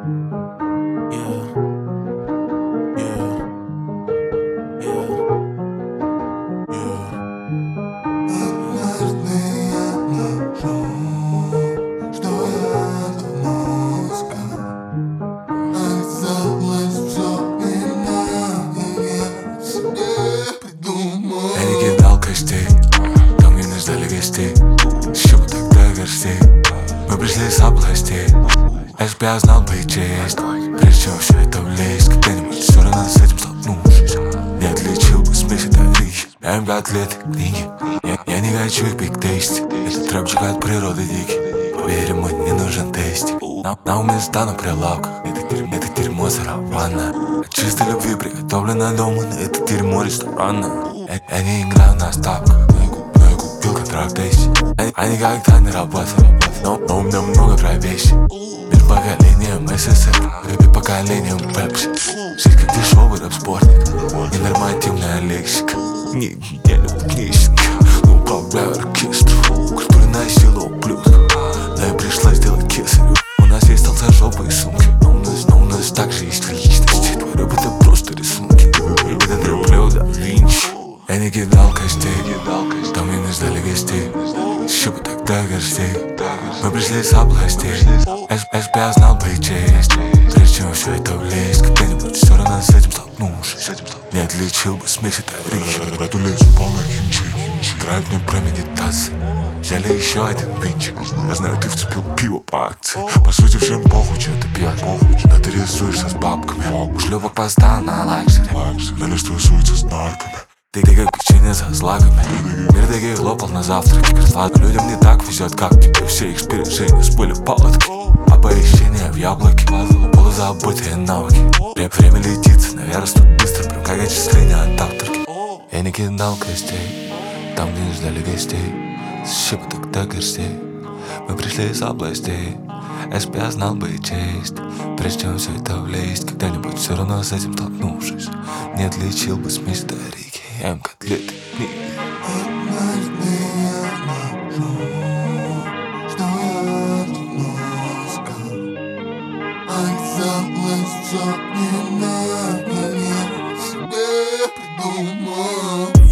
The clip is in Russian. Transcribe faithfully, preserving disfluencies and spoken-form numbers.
Там, где нас ждали гостей, еще бы тогда горстей. Мы пришли с областей. Если б я знал бы и честь, прежде чем все это влезть, когда-нибудь все равно с этим столкнувшись, не отличил бы смесь от орехи. Я им пять лет книги, я, я не хочу их биг тейсти. Этот рэпчик от природы дикий, поверь, ему не нужен тестик. На, на уме стану прилавка, это, это дерьмо сарафана. От чистой любви приготовлено дома, на это дерьмо ресторанно. Я, я не играю на ставках, но я, но я купил контракт десять. Они, они как-то не работают, но, но у меня много профессий. Между поколением СССР и поколением Пепси. Жизнь как дешевый рэп-спортник, ненормативная лексика. Не, не люблю книжники, но управляю оркестром. Культурная сила ублюдка, но я пришла сделать кесарю. У нас есть толстожопые сумки, но у нас, но у нас также есть личности. Твой рэп это просто рисунки, это трэп да Винчи. Я не кидал костей, там мне не ждали гостей, еще бы тогда горстей. Мы пришли с областей. Если бы я знал бы и честь, прежде чем все это влезть, когда-нибудь все равно с этим столкнувшись, не отличил бы смесь от орехи. В эту лесу полно хинчи, играют мне про медитации. Взяли еще один винчик. Я знаю, ты вцепил пиво по акции. По сути, всем похуй, что ты пьешь, но ты рисуешься с бабками. У шлюпок постал на лакшери, Налист рисуется с нарками. Ты, ты как печенье со злаками. Мир таких лопал на завтраке. Картладно людям не так везет, как тебе. Все их сбережения спыли палатки. Оповещение в яблоке, полузабытые навыки. Время летит, наверное, тут быстро, прям как отчисление от авторки. Я не кидал костей, там, где не ждали гостей, еще бы тогда горстей. Мы пришли из областей. Если бы я знал бы и честь, прежде чем все это влезть, когда-нибудь все равно с этим столкнувшись, не отличил бы смесь до орехи. Я им котлеты книги. Однажды я нахожу, что я думал сказать. Оказалось, что не надо, я себе придумал.